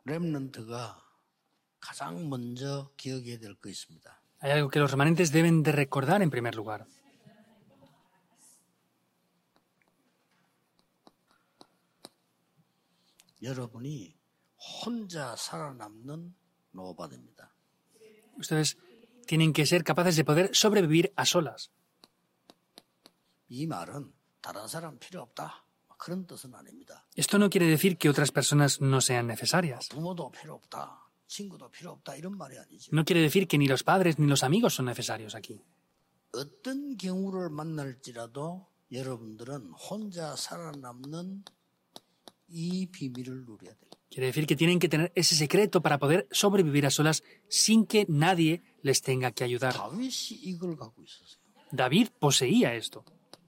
렘넌트가 가장 먼저 기억해야 될 거 있습니다. Hay algo que los remanentes deben de recordar en primer lugar. 여러분이 혼자 살아남는 노바입니다. Ustedes tienen que ser capaces de poder sobrevivir a solas. 이 말은 다른 사람 필요 없다. 그런 뜻은 아닙니다. Esto no quiere decir que otras personas no sean necesarias. 부모도 필요 없다. 친구도 필요 없다. 이런 말이 아니죠. No quiere decir que ni los padres ni los amigos son necesarios aquí. 어떤 경우를 만날지라도 여러분들은 혼자 살아남는 이 비밀을 누려야 돼요. Quiere decir que tienen que tener ese secreto para poder sobrevivir a solas sin que nadie les tenga que ayudar. 다윗이 이걸 갖고 있었어요. David poseía esto.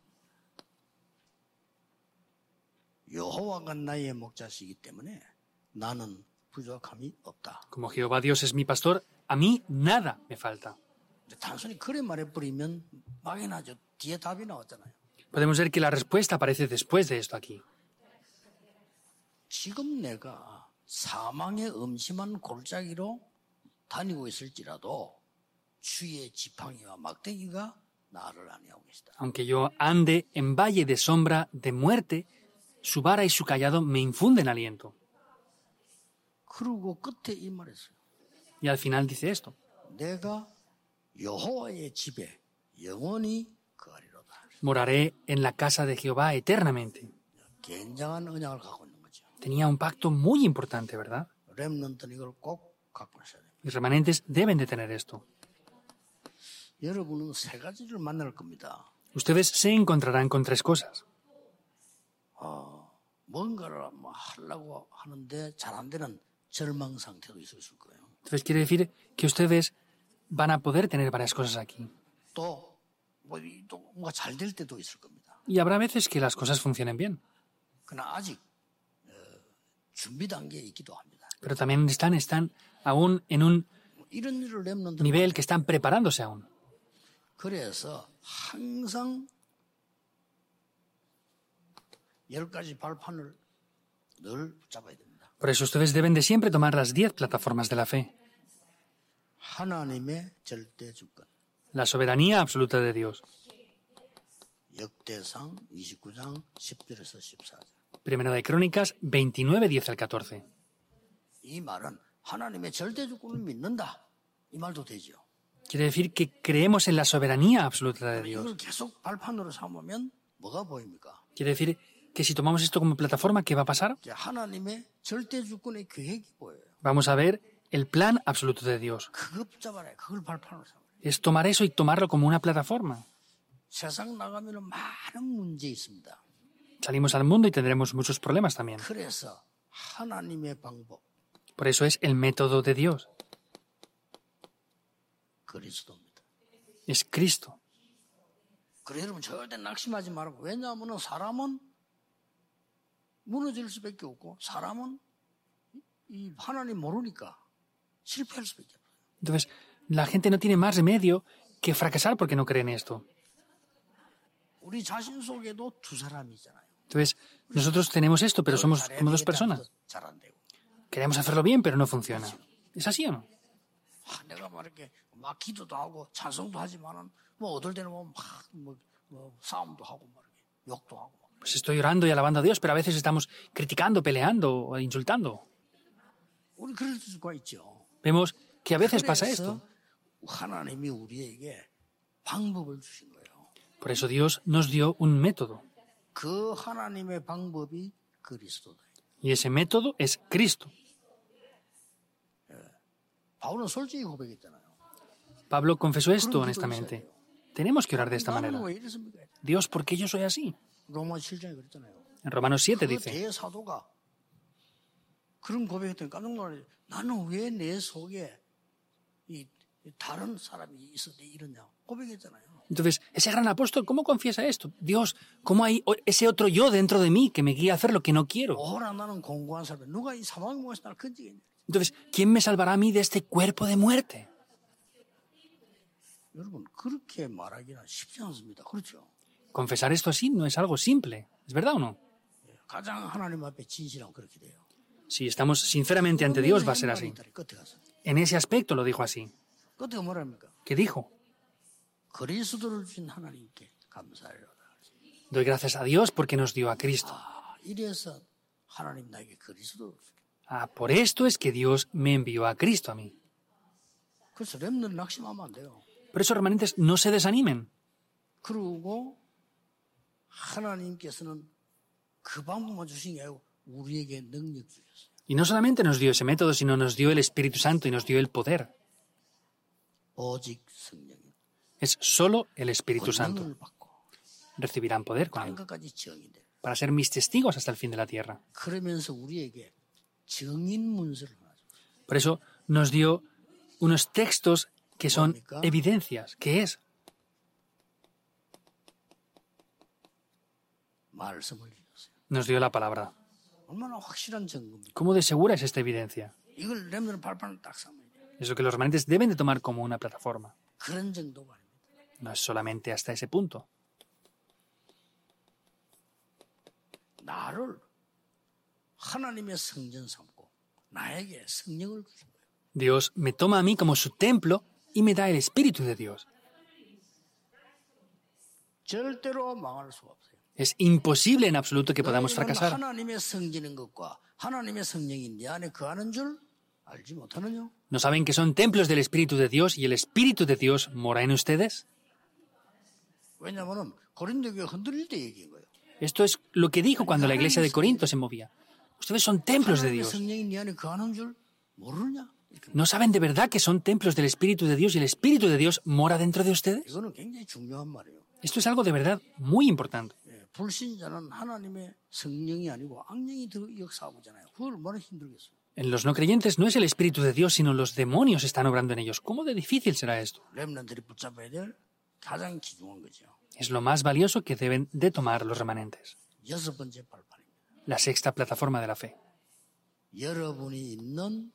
여호와가 나의 목자시기 때문에 나는 부족함이 없다. Como Jehová Dios es mi pastor, a mí nada me falta. 단순히 그래 말해버리면 막연하죠. 뒤에 답이 나왔잖아요. Podemos ver que la respuesta aparece después de esto aquí. 지금 내가 사망의 음침한 골짜기로 다니고 있을지라도 주의 지팡이와 막대기가 나를 안위하고 계시다. Aunque yo ande en valle de sombra de muerte, su vara y su callado me infunden aliento. 그리고 끝에 이 말했어요. Y al final dice esto. 내가 여호와의 집에 영원히 거하리로다. Moraré en la casa de Jehová eternamente. 굉장한 언약을 갖고 있는 거죠. Tenía un pacto muy importante, ¿verdad? 렘넌트는 이걸 꼭 갖고 있어야 됩니다. Los remanentes deben de tener esto. 여러분은 세 가지를 만날 겁니다. Ustedes se encontrarán con tres cosas. 뭔가를 하려고 하는데 잘 안 되는 절망 상태도 있을 거예요. Entonces quiere decir que ustedes van a poder tener varias cosas aquí. 또 뭔가 잘 될 때도 있을 겁니다. Y habrá veces que las cosas funcionen bien. 그러나 아직 준비 단계에 있기도 합니다. Pero también están aún en un 이런 일을 렘넌트 nivel que están preparándose aún. 그래서 항상 10가지 발판을 늘 붙잡아야 됩니다. Por eso ustedes deben de siempre tomar las 10 plataformas de la fe. 하나님의 절대 주권. La soberanía absoluta de Dios. 역대상 29장 10절에서 14절. Primera de Crónicas 29, 10 al 14. 이 말은 하나님의 절대 주권을 믿는다. 이 말도 되죠. Quiere decir que creemos en la soberanía absoluta de Dios. 이걸 계속 발판으로 삼으면 뭐가 보입니까? Quiere decir que si tomamos esto como plataforma, ¿qué va a pasar? 하나님의 절대 주권의 계획이 보여요. Vamos a ver el plan absoluto de Dios. 그걸 붙잡아라. 그걸 발판으로 삼아라. Es tomar eso y tomarlo como una plataforma. 세상 나가면 많은 문제 있습니다. Salimos al mundo y tendremos muchos problemas también. 그래서 하나님의 방법, Por eso es el método de Dios. 그리스도입니다. Es Cristo. 그래 여러분 절대 낙심하지 말고. 왜냐하면 사람은 무너질 수밖에 없고 사람은 이 하나님 모르니까 실패할 수밖에 없어요. Entonces, la gente no tiene más remedio que fracasar porque no creen esto. 우리 자신 속에도 두 사람이잖아요. Entonces, nosotros tenemos esto, pero somos como dos personas. 잘 안 되고. Queremos hacerlo bien, pero no funciona. ¿Es así o no? 내가 막 이렇게 막 기도도 하고 찬송도 하지만은 뭐 어떨 때는 막 싸움도 하고 막 이렇게 욕도 하고. Pues estoy orando y alabando a Dios, pero a veces estamos criticando, peleando o insultando. 우리 그럴 수가 있죠. Vemos que a veces pasa esto. 하나님이 우리에게 방법을 주신 거예요. Por eso Dios nos dio un método. 그 하나님의 방법이 그리스도다. Y ese método es Cristo. 바울은 솔직히 고백했잖아요. Pablo confesó esto honestamente. Tenemos que orar de esta manera. 나는 왜 이랬습니까? Dios, ¿por qué yo soy así? 로마 7장에 그랬잖아요. En Romanos 7 그 dice, 대사도가 그런 고백했더니 깜짝 놀라요. na는 왜 내 속에 이 다른 사람이 있었는데 이러냐 고백했잖아요. entonces, ese gran apóstol, ¿cómo confiesa esto? Dios, ¿cómo hay ese otro yo dentro de mí que me guía a hacer lo que no quiero? 오라 나는 공고한 사람. 누가 이 사망의 몸에서 나를 건지겠냐. Entonces, ¿quién me salvará a mí de este cuerpo de muerte? 여러분 그렇게 말하기는 쉽지 않습니다. 그렇죠? Confesar esto así no es algo simple. ¿Es verdad o no? 가장 하나님 앞에 진실하면 그렇게 돼요. Si estamos sinceramente ante Dios, va a ser así. 끝에 가서. En ese aspecto lo dijo así. 끝에 뭐랍니까? ¿Qué dijo? 그리스도를 주신 하나님께 감사하리로다. Doy gracias a Dios porque nos dio a Cristo. 이래서 하나님 나에게 그리스도를 주게. Por esto es que Dios me envió a Cristo a mí. 그래서 렘넌트 낙심하면 안 돼요. Por eso, hermanos, no se desanimen. 그리고 하나님께서는 그 방법만 주신 게 아니고 우리에게 능력 주셨어요. Y no solamente nos dio ese método, sino nos dio el Espíritu Santo y nos dio el poder. 오직 성령이 Es solo el Espíritu Santo. 권능을 받고 Recibirán poder con él 땅끝까지 정이 돼. para ser mis testigos hasta el fin de la tierra. 그러면서 우리에게 증인 문서를 하나 줘. Por eso nos dio unos textos que son evidencias. ¿Qué es? 말씀을 주셨어요. Nos dio la palabra. 얼마나 확실한 증거입니까? ¿Cómo de segura es esta evidencia? 이걸 렘넌트 발판을 딱 삼아야 돼요. Es lo que los remanentes deben de tomar como una plataforma. 그런 정도가 아닙니다. No es solamente hasta ese punto. 나를 하나님의 성전 삼고 나에게 성령을 주신 거예요. Dios me toma a mí como su templo y me da el Espíritu de Dios. 절대로 망할 수가 없어요. Es imposible en absoluto que podamos 너희는 fracasar. 하나님의 성전인 것과 하나님의 성령이 네 안에 거하는 줄 알지 못하느냐? ¿No saben que son templos del Espíritu de Dios y el Espíritu de Dios mora en ustedes? 왜냐하면 고린도 교회 흔들릴 때 얘기한 거예요. Esto es lo que dijo cuando la iglesia de Corinto se movía. Ustedes son templos de 하나님의 Dios. 성령이 네 안에 거하는 줄 모르느냐? 이렇게. ¿No saben de verdad que son templos del Espíritu de Dios y el Espíritu de Dios mora dentro de ustedes? 이거는 굉장히 중요한 말이에요. Esto es algo de verdad muy importante. 예, 불신자는 하나님의 성령이 아니고 악령이 역사하고 있잖아요. 그걸 얼마나 힘들겠어요. En los no creyentes no es el Espíritu de Dios, sino los demonios están obrando en ellos. ¿Cómo de difícil será esto? 렘넌트들이 붙잡아야 될 가장 귀중한 거죠. Es lo más valioso que deben de tomar los remanentes. 여섯 번째 발판입니다. La sexta plataforma de la fe. 여러분이 있는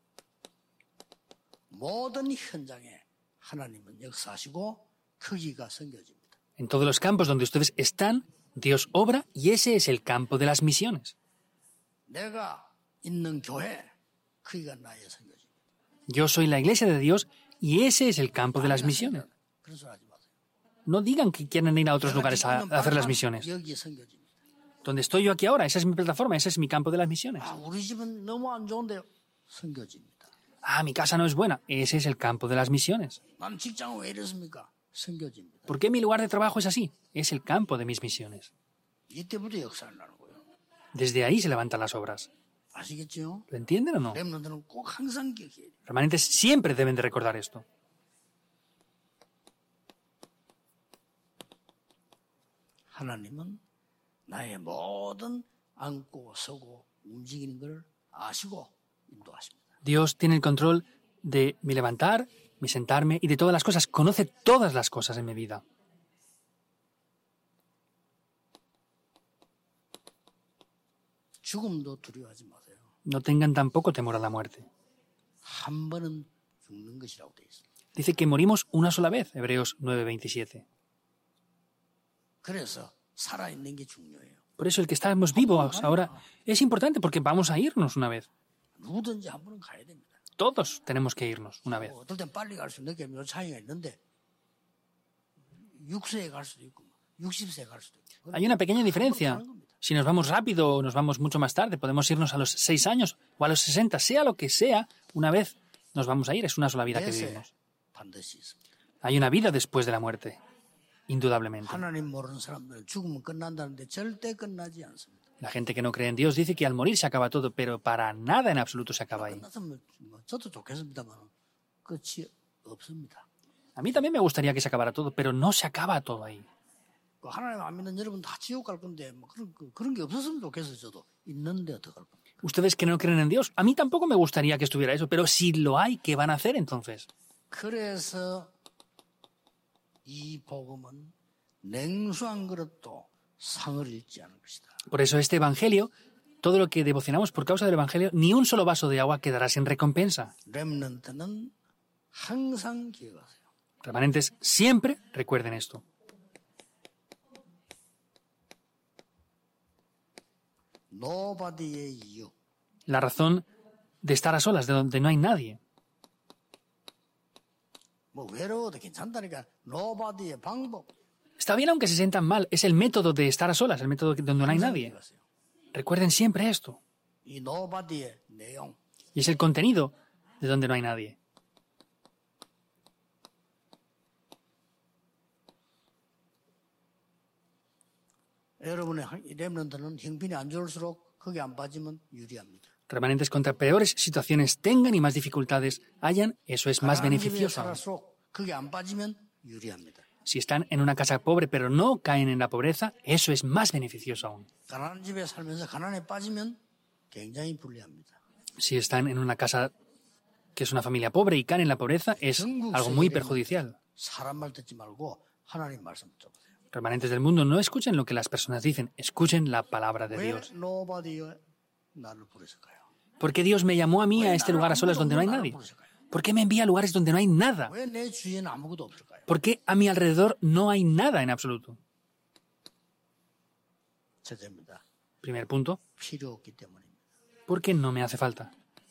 모든 현장에 하나님은 역사하시고 크기가 섬겨집니다. En todos los campos donde ustedes están, Dios obra y ese es el campo de las misiones. 내가 있는 교회 크기가 나의 섬겨집니다. Yo soy la iglesia de Dios y ese es el campo de las misiones. 그런 소리 하지 마세요. No digan que quieren ir a otros lugares a hacer las misiones. 여기 섬겨집니다. Donde estoy yo aquí ahora, esa es mi plataforma, ese es mi campo de las misiones. 우리 집은 너무 안 좋은데 섬겨집니다. Mi casa no es buena, ese es el campo de las misiones. 난 직장은 왜 이랬습니까? 섬겨집니다. ¿Por qué mi lugar de trabajo es así? Es el campo de mis misiones. 이때부터 역사를 나는 거예요. Desde ahí se levantan las obras. 아시겠죠? ¿Lo entienden o no? 렘넌트는 꼭 항상 기억해야 돼요. Remanentes siempre deben de recordar esto. 하나님은 나의 모든 앉고 서고 움직이는 걸 아시고 인도하십니다. Dios tiene el control de mi levantar, mi sentarme y de todas las cosas. Conoce todas las cosas en mi vida. 죽음도 두려워하지 마세요. No tengan tampoco temor a la muerte. 한 번은 죽는 것이라고 되어 있습니다. Dice que morimos una sola vez, Hebreos 9:27. 그래서 살아있는 게 중요해요. Por eso el que estamos vivos ahora es importante porque vamos a irnos una vez. 누구든지 한 번은 가야 됩니다. Todos tenemos que irnos una vez. 어떨 땐 빨리 갈 수 있는 게 차이가 있는데 6세에 갈 수도 있고 60세에 갈 수도 있고. Hay una pequeña diferencia. Si nos vamos rápido o nos vamos mucho más tarde, podemos irnos a los 6 años o a los 60, sea lo que sea, una vez nos vamos a ir. Es una sola vida que vivimos. 반드시 있습니다. Hay una vida después de la muerte, indudablemente. 하나님 모르는 사람들은 죽으면 끝난다는데 절대 끝나지 않습니다. La gente que no cree en Dios dice que al morir se acaba todo, pero para nada en absoluto se acaba ahí. 끝났으면 저도 좋겠습니다만 끝이 없습니다. A mí también me gustaría que se acabara todo, pero no se acaba todo ahí. 하나님 안 믿는 여러분 다 지옥 갈 건데 뭐 그런 게 없었으면 좋겠어요. 저도 있는데 어떡할 겁니까? Ustedes que no creen en Dios, a mí tampoco me gustaría que estuviera eso, pero si lo hay, ¿qué van a hacer entonces? 그래서 이 복음은 냉수한 그릇도 상을 잃지 않을 것이다. Por eso este Evangelio, todo lo que devocionamos por causa del Evangelio, ni un solo vaso de agua quedará sin recompensa. 렘넌트는 항상 기억하세요. Remanentes, siempre recuerden esto. Nobody의 이유, la razón de estar a solas, de donde no hay nadie. 뭐 외로워도 괜찮다니까. 노바디의 방법. Está bien aunque se sientan mal, es el método de estar a solas, el método donde no hay nadie. Recuerden siempre esto. 이 노바디의 내용. Y es el contenido de donde no hay nadie. 여러분의 렘넌트는 형편이 안 좋을수록 거기 안 빠지면 유리합니다. Remanentes contra peores situaciones tengan y más dificultades hayan, eso es más beneficioso. 살수록 거기 안 빠지면 유리합니다. Si están en una casa pobre pero no caen en la pobreza, eso es más beneficioso aún. 가난한 집에 살면서 가난에 빠지면 굉장히 불리합니다. Si están en una casa que es una familia pobre y caen en la pobreza, es algo muy perjudicial. 사람 말 듣지 말고 하나님 말씀 들어보세요. Remanentes del mundo, no escuchen lo que las personas dicen, escuchen la palabra de 왜 Dios. 노바디에 나를 부르실까요? ¿Por qué Dios me llamó a mí a este lugar a solas donde no hay nadie? ¿Por qué me envía a lugares donde no hay nada? 왜 내 주위에는 아무것도 없을까요? ¿Por qué a mi alrededor no hay nada en absoluto? 첫째입니다. Primer punto, 필요 없기 때문입니다. porque no me hace falta.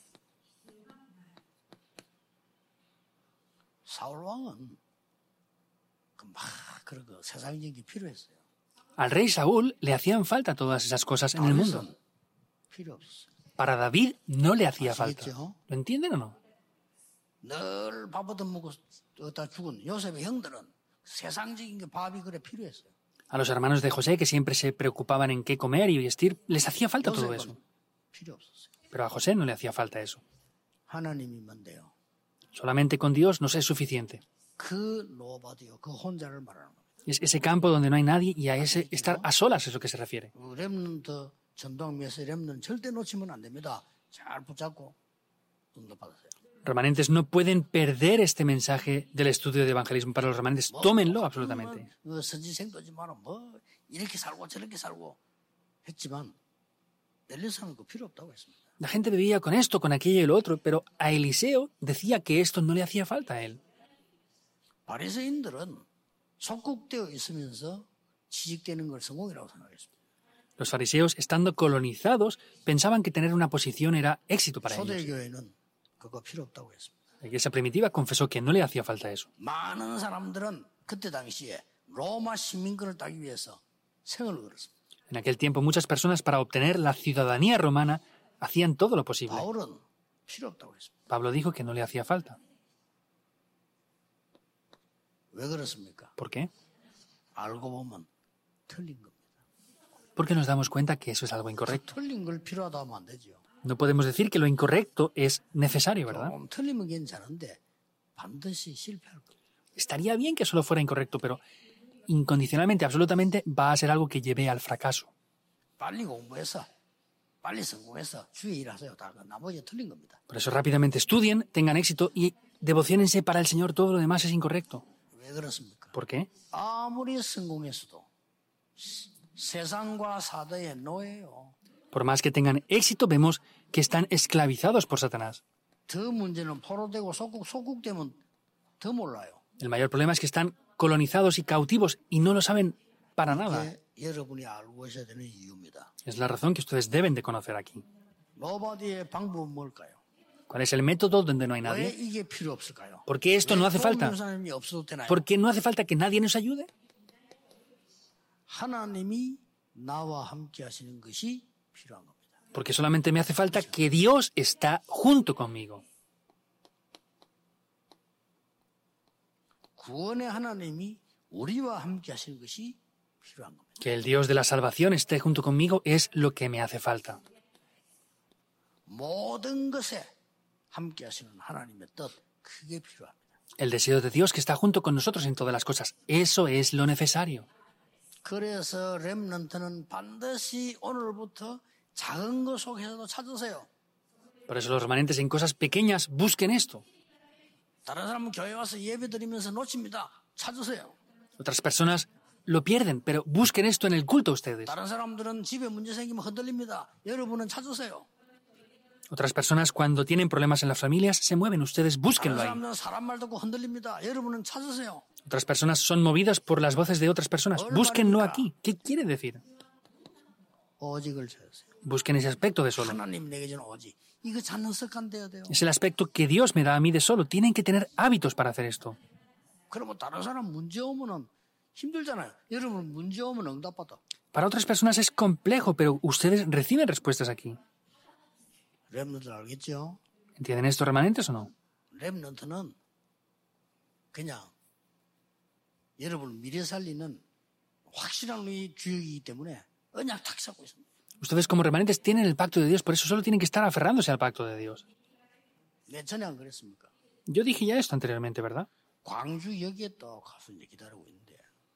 사울 왕은 막 그런 거 세상적인 게 필요했어요. Al rey Saúl le hacían falta todas esas cosas en el mundo. 다윗은 필요 없었어요. Para David no le hacía falta. 아시겠죠? ¿Lo entienden o no? 늘 밥 얻어먹고 어디다 죽은 요셉의 형들은 세상적인 게 밥이 그래 필요했어요. A los hermanos de José, que siempre se preocupaban en qué comer y vestir, les hacía falta todo eso. 요셉은 필요 없었어요. Pero a José no le hacía falta eso. 하나님이면 돼요. Solamente con Dios nos es suficiente. 그 노바디요, 그 혼자를 말하는 겁니다. Es ese campo donde no hay nadie y a ese estar a solas es lo que se refiere. 렘넌트 전도학 메시지 렘넌트 절대 놓치면 안 됩니다. 잘 붙잡고 응답받으세요. Remanentes no pueden perder este mensaje del estudio de evangelismo para los remanentes. Tómenlo absolutamente. 선지생도지만 뭐 이렇게 살고 저렇게 살고 했지만 엘리사는 그 필요 없다고 했습니다. La gente vivía con esto, con aquello y lo otro, pero a Eliseo decía que esto no le hacía falta a él. 바리새인들은 속국되어 있으면서 취직되는 걸 성공이라고 생각했습니다. Los fariseos, estando colonizados, pensaban que tener una posición era éxito para ellos. 초대교회는 그거 필요 없다고 했습니다. La iglesia primitiva confesó que no le hacía falta eso. 많은 사람들은 그때 당시에 로마 시민권을 따기 위해서 생을 걸었습니다. En aquel tiempo, muchas personas, para obtener la ciudadanía romana, hacían todo lo posible. 바울은 필요 없다고 했습니다. Pablo dijo que no le hacía falta. 왜 그렇습니까? ¿Por qué? 알고 보면 틀린 겁니다. Porque nos damos cuenta que eso es algo incorrecto. 틀린 걸 필요하다 하면 안 되죠. No podemos decir que lo incorrecto es necesario, ¿verdad? 좀 틀리면 괜찮은데 반드시 실패할 겁니다. Estaría bien que solo fuera incorrecto, pero incondicionalmente, absolutamente, va a ser algo que lleve al fracaso. 빨리 공부해서 빨리 성공해서 주의 일하세요. 다 나머지 틀린 겁니다. Por eso rápidamente estudien, tengan éxito y devociónense para el Señor. Todo lo demás es incorrecto. 왜 그렇습니까? ¿Por qué? 아무리 성공했어도 세상과 사대의 노예요. Por más que tengan éxito, vemos que están esclavizados por Satanás. 더 문제는 포로되고 속국되면 더 몰라요. El mayor problema es que están colonizados y cautivos y no lo saben para nada. 그게 여러분이 알고 있어야 되는 이유입니다. Es la razón que ustedes deben de conocer aquí. 노바디의 방법은 뭘까요? ¿Cuál es el método donde no hay 왜 nadie? 이게 필요 없을까요? ¿Por qué esto no hace falta? 도움주는 사람이 없어도 되나요? ¿Por qué no hace falta que nadie nos ayude? 하나님이 나와 함께 하시는 것이 필요한 겁니다. Porque solamente me hace falta que Dios está junto conmigo. 구원의 하나님이 우리와 함께 하시는 것이 필요한 겁니다. Que el Dios de la salvación esté junto conmigo es lo que me hace falta. 모든 것에 함께 하시는 하나님의 뜻, 그게 필요합니다. El deseo de Dios que está junto con nosotros en todas las cosas. Eso es lo necesario. 그래서 렘넌트는 반드시 오늘부터 작은 것 속에서도 찾으세요. Por eso los remanentes en cosas pequeñas busquen esto. 다른 사람은 교회 와서 예배 드리면서 놓칩니다. 찾으세요. Otras personas lo pierden, pero busquen esto en el culto ustedes. 다른 사람들은 집에 문제 생기면 흔들립니다. 여러분은 찾으세요. Otras personas cuando tienen problemas en las familias se mueven, ustedes 다른 búsquenlo ahí. 사람들은 사람 말 듣고 흔들립니다. 여러분은 찾으세요. Otras personas son movidas por las voces de otras personas. Búsquenlo aquí. ¿Qué quiere decir? 오직을 찾으세요. Busquen ese aspecto de solo. 하나님 내게 주는 오직 이거 찾는 습관 되어야 돼요. Es el aspecto que Dios me da a mí de solo. Tienen que tener hábitos para hacer esto. 그러면 다른 사람 문제 오면은 힘들잖아요. 여러분 문제 오면 응답받아. Para otras personas es complejo, pero ustedes reciben respuestas aquí. 렘넌트 알겠죠? ¿Entienden esto, remanentes, o no? 렘넌트는 그냥 여러분을 미래 살리는 확실한 이 주역이기 때문에 언약 탁 잡고 있습니다. Ustedes como remanentes tienen el pacto de Dios, por eso solo tienen que estar aferrándose al pacto de Dios. 내 전에 안 그랬습니까? Yo dije ya esto anteriormente, ¿verdad? 광주역에 또 가서 이제 기다리고 있는데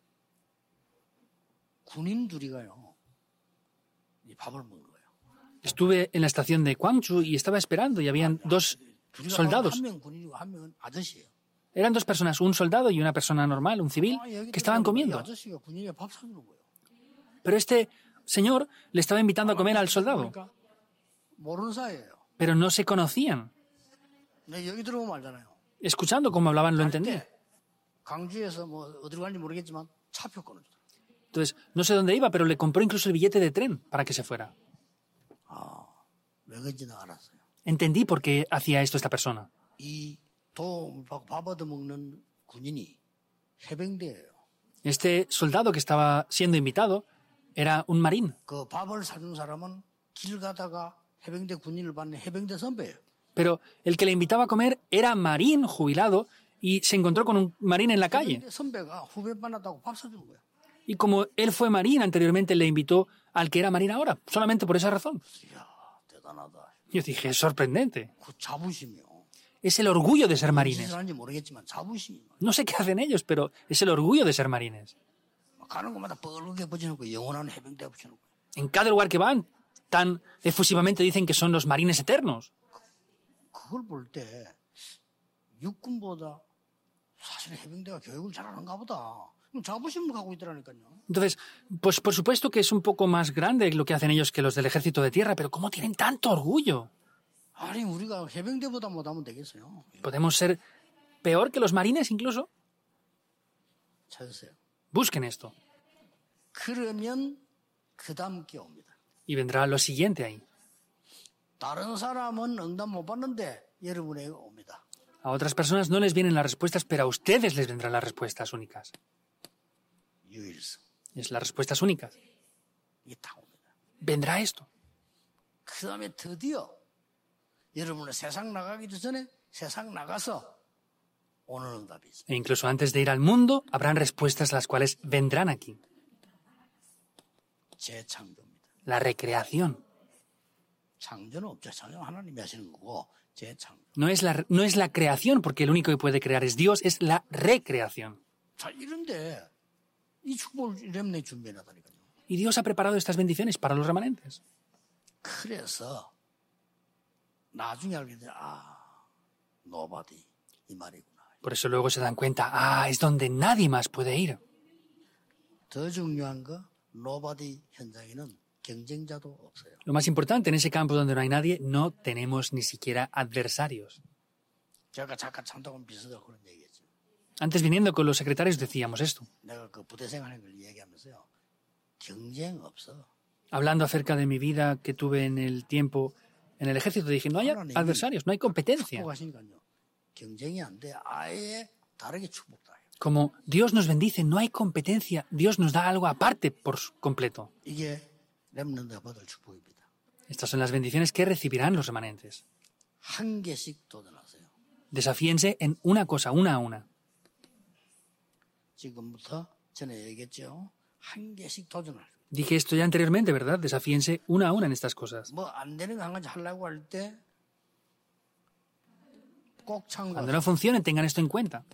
군인 둘이가요 이 밥을 먹는 거예요. Estuve en la estación de Gwangju y estaba esperando y habían dos soldados. 한 명 군인이고 한 명은 아저씨예요. Eran dos personas, un soldado y una persona normal, un civil, que estaban comiendo. 아저씨가 군인에 밥 사주는 거예요. Pero este señor le estaba invitando a comer al soldado, 그러니까 모르는 사이예요. pero no se conocían. 내 여기 들어오면 알잖아요. Escuchando cómo hablaban lo entendí. 강주에서 뭐 어디로 가는지 모르겠지만 차표 끊어주더라고요. Entonces, no sé dónde iba, pero le compró incluso el billete de tren para que se fuera. 왜 그런지는 알았어요. Entendí por qué hacía esto esta persona. 이 도움을 받고 밥 얻어먹는 군인이 해병대예요. Este soldado que estaba siendo invitado era un marín, 그 밥을 사준 사람은 길 가다가 해병대 군인을 받는 해병대 선배예요. pero el que le invitaba a comer era marín jubilado y se encontró con un marín en la calle. 해병대 선배가 후배 만났다고 밥 사주는 거예요. Y como él fue marín anteriormente, le invitó al que era marín ahora, solamente por esa razón. 이야, 대단하다. Yo dije, es sorprendente. 그 자부심이요. Es el orgullo de ser marines. 무슨 하는지 모르겠지만 자부심이. No sé qué hacen ellos, pero es el orgullo de ser marines. 가는 곳마다 뻘겋게 붙여놓고 영원한 해병대 붙여놓고. En cada lugar que van, tan efusivamente dicen que son los marines eternos. 그걸 볼 때 육군보다 사실 해병대가 교육을 잘하는가 보다. 자부심을 갖고 있더라니까요. Entonces, pues por supuesto que es un poco más grande lo que hacen ellos que los del ejército de tierra, pero ¿cómo tienen tanto orgullo? 아니 우리가 해병대보다 못하면 되겠어요. ¿Podemos ser peor que los marines incluso? 찾으세요. Busquen esto. 그러면 그 다음 게 옵니다. Y vendrá lo siguiente ahí. 다른 사람은 응답 못 받는데 여러분에게 옵니다. A otras personas no les vienen las respuestas, pero a ustedes les vendrán las respuestas únicas. 유일성. Es las respuestas únicas. 이게 다 옵니다. Vendrá esto. 그 다음에 드디어 여러분은 세상 나가기도 전에 세상 나가서 오는 응답이 있어요. E incluso antes de ir al mundo, habrán respuestas las cuales vendrán aquí. 재창조입니다. La recreación. 창조는 없죠. 창조는 하나님이 하시는 거고 재창조. No es la creación, porque el único que puede crear es Dios, es la recreación. 자, 이런데 이 축복을 렘네 준비해놨다니까요. Y Dios ha preparado estas bendiciones para los remanentes. 그래서 나중에 알게 돼, nobody 이 말이구나. Por eso luego se dan cuenta, es donde nadie más puede ir. 더 중요한 거, nobody 현장에는 경쟁자도 없어요. Lo más importante, en ese campo donde no hay nadie, no tenemos ni siquiera adversarios. 제가 잠깐 참석은 비슷하고 그런 얘기했죠. Antes viniendo con los secretarios decíamos esto. 내가 그 부대 생활하는 걸 얘기하면서요. 경쟁 없어. Hablando acerca de mi vida que tuve en el tiempo en el ejército, dije, no hay adversarios, no hay competencia. 축복하시니까요. 경쟁이 안 돼. 아예 다르게 축복다. Como Dios nos bendice, no hay competencia. Dios nos da algo aparte por completo. 이게 렘넌트가 받을 축복입니다. Estas son las bendiciones que recibirán los remanentes. 한 개씩 도전하세요. Desafíense en una cosa, una a una. 지금부터 전에 얘기했죠. 한 개씩 도전하세요. Dije esto ya anteriormente, ¿verdad? Desafíense una a una en estas cosas. 뭐 안 되는 거 한 가지 하려고 할 때 꼭 참고. Cuando no funcionen, tengan esto en cuenta.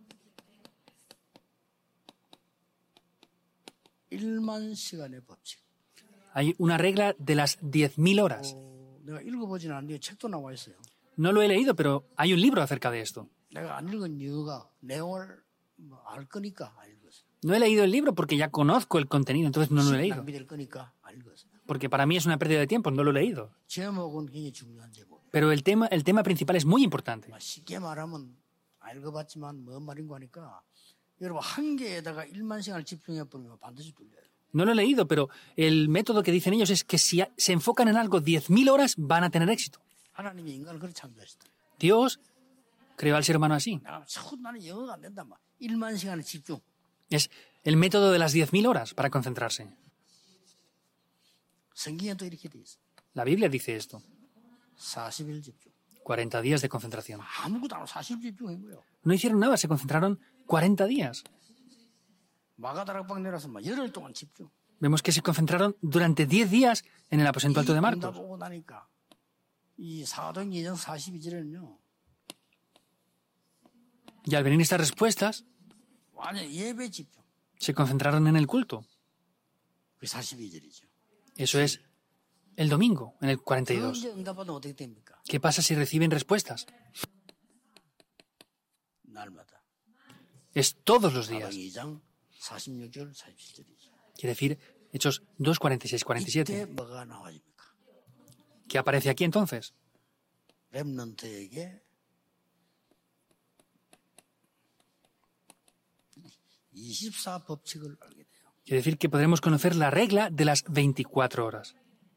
1만 시간의 법칙. Hay una regla de las 10.000 horas. 내가 읽어보진 않는데 책도 나와 있어요. No lo he leído, pero hay un libro acerca de esto. 내가 안 읽은 이유가 내용을 알 거니까 안 읽었어요. No he leído el libro porque ya conozco el contenido, entonces no lo he leído. 낭비될 거니까 안 읽었어요. Porque para mí es una pérdida de tiempo, no lo he leído. 제목은 굉장히 중요한 제목. Pero el tema principal es muy importante. 쉽게 말하면 안 읽어봤지만 뭔 말인가 하니까 여러분 한 개에다가 1만 시간을 집중해 버리면 반드시 뚫려요. No lo he leído, pero el método que dicen ellos es que si se enfocan en algo 10.000 horas, van a tener éxito. 하나님이 인간을 그렇게 창조했다. Dios creó al ser humano así. 나는 영어가 안 된다. 1만 시간에 집중. Es el método de las 10.000 horas para concentrarse. 성경에도 이렇게 돼 있어. La Biblia dice esto. 40일 집중. 40 días de concentración. 아무것도 안 하고 40일 집중한 거예요. No hicieron nada, se concentraron 40 días. 마가다락방 내려서 막 열흘 동안 집중. Vemos que se concentraron durante 10 días en el aposento alto de Marcos. 보고 나니까 이 사도행전 42절에는요. Y al venir estas respuestas, 완전 예배 집중. se concentraron en el culto. 그 42절이죠. Eso es el domingo, en el 42. 언제 응답받으면 어떻게 됩니까? ¿Qué pasa si reciben respuestas? 날마다. Es todos los días. 사도행 2장 46절 47절이죠. Quiere decir, Hechos 2, 46, 이때 47. 뭐가 나와집니까? ¿Qué aparece aquí entonces? 렘넌트에게 24 법칙을 알게 돼요. Quiere decir que podremos conocer la regla de las 24 horas.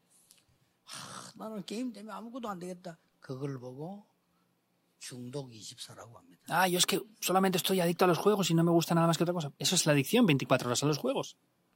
나는 게임 때문에 아무것도 안 되겠다. 그걸 보고 중독 24라고 합니다. Ah, yo es que solamente estoy adicto a los juegos y no me gusta nada más que otra cosa. Eso es la adicción, 24 horas a los juegos.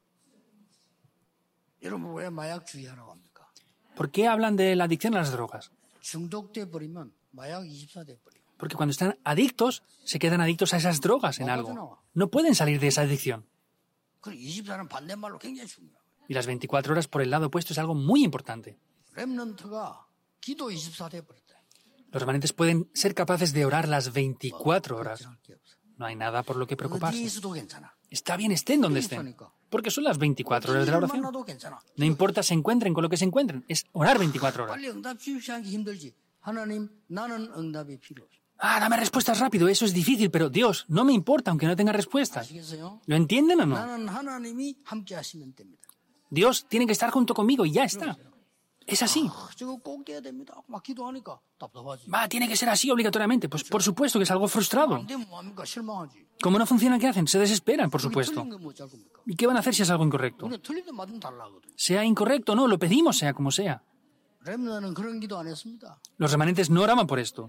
여러분 왜 마약 주의하라고 합니까? ¿Por qué hablan de la adicción a las drogas? 중독돼 버리면 마약 24 돼 버려. Porque cuando están adictos, se quedan adictos a esas drogas en algo. No pueden salir de esa adicción. 그 24는 반대말로 굉장히 중요해요. Y las 24 horas por el lado opuesto es algo muy importante. 렘넌트가 기도 24 돼 버렸다. Los remanentes pueden ser capaces de orar las 24 horas. 걱정할 게 없어. No hay nada por lo que 어디 preocuparse. 있어도 괜찮아. Está bien, estén donde estén. Porque son las 24 horas de la oración. 만나도 괜찮아. No importa se encuentren con lo que se encuentren. Es orar 24 horas. 빨리 응답 주십시오 하기 힘들지. 하나님 나는 응답이 필요 없어. Ah, dame respuestas rápido. Eso es difícil, pero Dios, no me importa aunque no tenga respuestas. 아시겠어요? ¿Lo entienden o no? 나는 하나님이 함께 하시면 됩니다. Dios tiene que estar junto conmigo y ya está. Es así. 저거 꼭 돼야 됩니다. 막 기도하니까 답답하지. Va, tiene que ser así obligatoriamente. Pues por supuesto que es algo frustrado. 안 되면 뭐합니까? 실망하지. Como no funciona, ¿qué hacen? Se desesperan, por 우리 supuesto. 틀린 거뭐 어쩔 겁니까? ¿Y qué van a hacer si es algo incorrecto? 우리 틀린 데 맞으면 달라거든. Sea incorrecto o no, lo pedimos, sea como sea. 렘넌은 그런 기도 안 했습니다. Los remanentes no oraban por esto.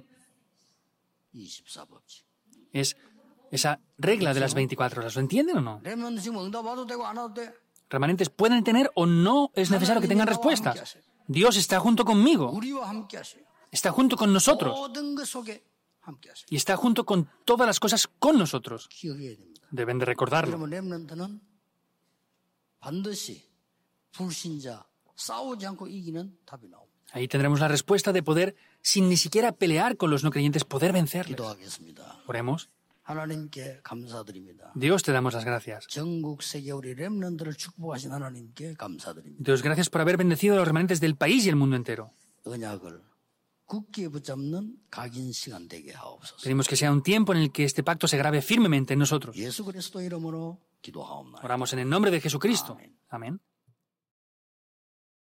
24법칙. Es esa regla de las 24 horas. ¿Lo entienden o no? 렘넌은 지금 응답 와도 되고 안 와도 돼. Remanentes pueden tener o no es necesario que tengan respuestas. Dios está junto conmigo. 우리와 함께 하세요. Está junto con nosotros. 모든 것 속에 함께 하세요. Y está junto con todas las cosas con nosotros. 기억해야 됩니다. Deben de recordarlo. 그러면 렘넌트는 반드시 불신자 싸우지 않고 이기는 답이 나옵니다. Ahí tendremos la respuesta de poder, sin ni siquiera pelear con los no creyentes, poder vencerles. 기도하겠습니다. Oremos. 하나님께 감사드립니다. Dios, te damos las gracias. 전국 세계 우리 렘넌트를 축복하신 하나님께 감사드립니다. Dios, gracias por haber bendecido a los remanentes del país y el mundo entero. 언약을 굳게 붙잡는 각인 시간 되게 하옵소서. Pedimos que sea un tiempo en el que este pacto se grabe firmemente en nosotros. 예수 그리스도 이름으로 기도하옵나이다. Oramos en el nombre de Jesucristo. Amén.